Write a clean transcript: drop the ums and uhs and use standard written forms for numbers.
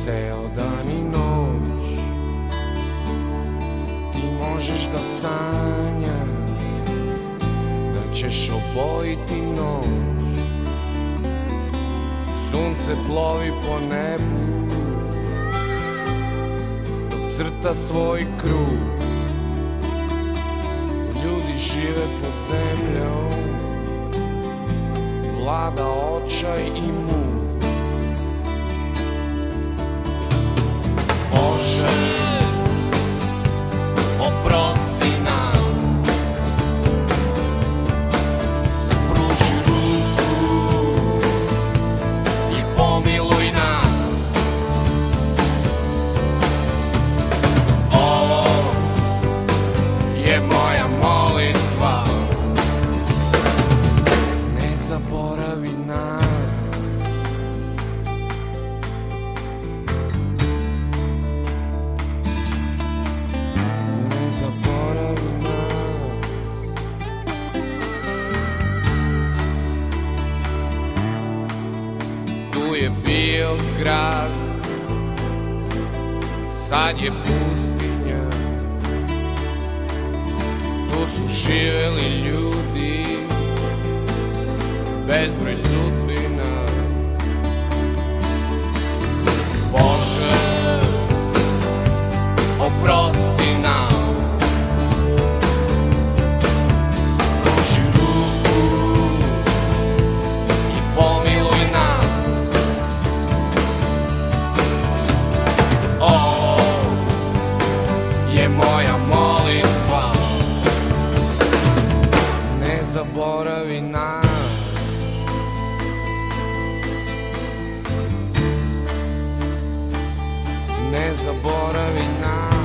ceo dan i noć. Ti možeš da sanjaš da ćeš obojiti noć. Sunce plovi po nebu dok crta svoj krug. Ljudi žive pod zemljom, vlada očaj i muk. Bože, oprosti nam, pruži ruku i pomiluj nas. Ovo je moja molitva, ne zaboravi nas. Ne zaboravi nas. Tu je bio grad, sad je pustinja. Tu su živeli ljudi, bezbroj sudbina. Bože, oprosti nam, pruži ruku i pomiluj nas. Ovo je moja molitva, ne zaboravi nas. Ne zaboravi nas.